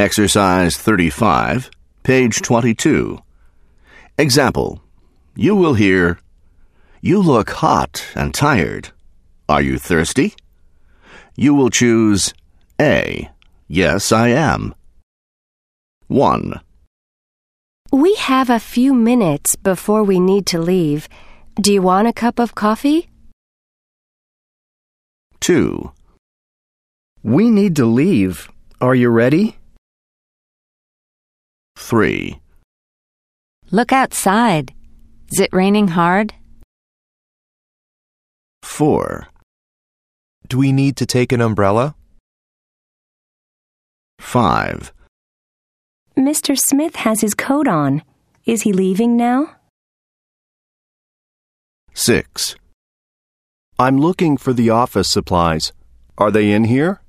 Exercise 35, page 22. Example. You will hear, "You look hot and tired. Are you thirsty?" You will choose A. Yes, I am. 1. We have a few minutes before we need to leave. Do you want a cup of coffee? 2. We need to leave. Are you ready? 3. Look outside. Is it raining hard? 4. Do we need to take an umbrella? 5. Mr. Smith has his coat on. Is he leaving now? 6. I'm looking for the office supplies. Are they in here?